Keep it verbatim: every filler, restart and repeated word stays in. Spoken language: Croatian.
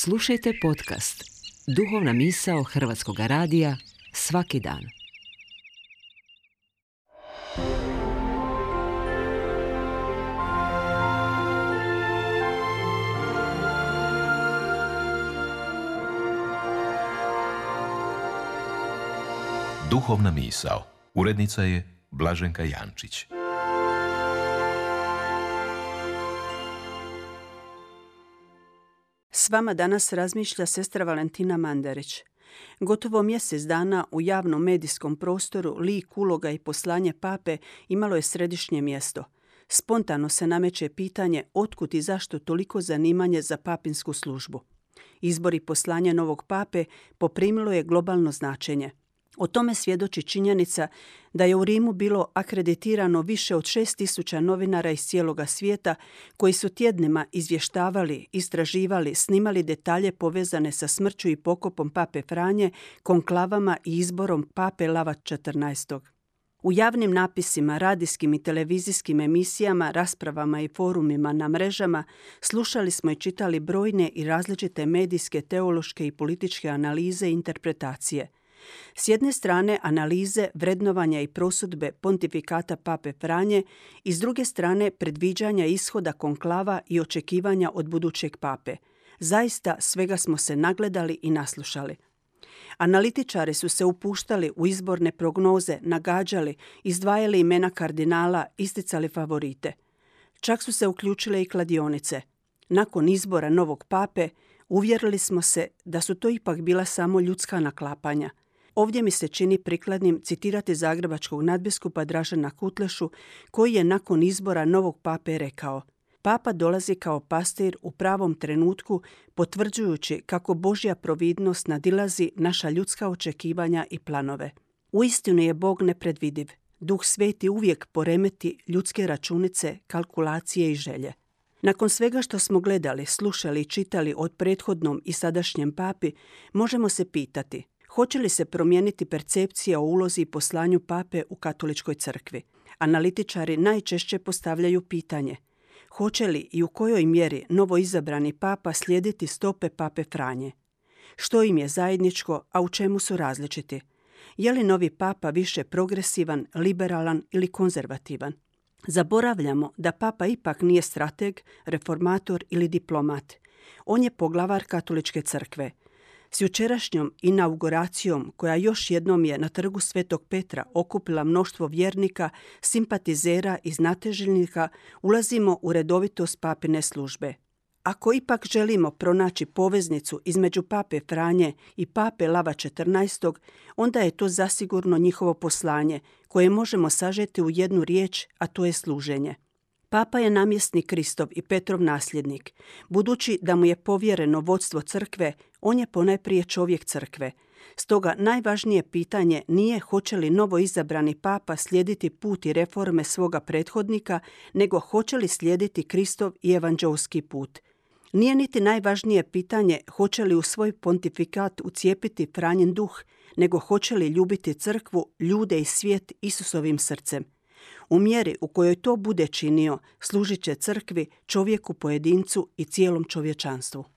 Slušajte podcast Duhovna misao Hrvatskog radija svaki dan. Duhovna misao. Urednica je Blaženka Jančić. S vama danas razmišlja sestra Valentina Mandarić. Gotovo mjesec dana u javnom medijskom prostoru lik, uloga i poslanje pape imalo je središnje mjesto. Spontano se nameće pitanje otkud i zašto toliko zanimanje za papinsku službu. Izbor i poslanje novog pape poprimilo je globalno značenje. O tome svjedoči činjenica da je u Rimu bilo akreditirano više od šest tisuća novinara iz cijeloga svijeta koji su tjednima izvještavali, istraživali, snimali detalje povezane sa smrću i pokopom pape Franje, konklavama i izborom pape Lava četrnaestog. U javnim napisima, radijskim i televizijskim emisijama, raspravama i forumima na mrežama slušali smo i čitali brojne i različite medijske, teološke i političke analize i interpretacije. S jedne strane analize, vrednovanja i prosudbe pontifikata pape Franje i s druge strane predviđanja ishoda konklava i očekivanja od budućeg pape. Zaista svega smo se nagledali i naslušali. Analitičari su se upuštali u izborne prognoze, nagađali, izdvajali imena kardinala, isticali favorite. Čak su se uključile i kladionice. Nakon izbora novog pape uvjerili smo se da su to ipak bila samo ljudska naklapanja. Ovdje mi se čini prikladnim citirati zagrebačkog nadbiskupa Dražena Kutlešu, koji je nakon izbora novog pape rekao: Papa dolazi kao pastir u pravom trenutku, potvrđujući kako Božja providnost nadilazi naša ljudska očekivanja i planove. Uistinu je Bog nepredvidiv. Duh Sveti uvijek poremeti ljudske računice, kalkulacije i želje. Nakon svega što smo gledali, slušali i čitali od prethodnom i sadašnjem papi, možemo se pitati: hoće li se promijeniti percepcija o ulozi i poslanju pape u katoličkoj crkvi? Analitičari najčešće postavljaju pitanje: hoće li i u kojoj mjeri novoizabrani papa slijediti stope pape Franje? Što im je zajedničko, a u čemu su različiti? Je li novi papa više progresivan, liberalan ili konzervativan? Zaboravljamo da papa ipak nije strateg, reformator ili diplomat. On je poglavar katoličke crkve. S jučerašnjom inauguracijom, koja još jednom je na trgu Svetog Petra okupila mnoštvo vjernika, simpatizera i znatiželjnika, ulazimo u redovitost papine službe. Ako ipak želimo pronaći poveznicu između pape Franje i pape Lava četrnaestog, onda je to zasigurno njihovo poslanje, koje možemo sažeti u jednu riječ, a to je služenje. Papa je namjesnik Kristov i Petrov nasljednik. Budući da mu je povjereno vodstvo crkve, on je ponajprije čovjek crkve. Stoga najvažnije pitanje nije hoće li novo izabrani papa slijediti put i reforme svoga prethodnika, nego hoće li slijediti Kristov i evanđeoski put. Nije niti najvažnije pitanje hoće li u svoj pontifikat ucijepiti Franjin duh, nego hoće li ljubiti crkvu, ljude i svijet Isusovim srcem. U mjeri u kojoj to bude činio, služit će crkvi, čovjeku pojedincu i cijelom čovječanstvu.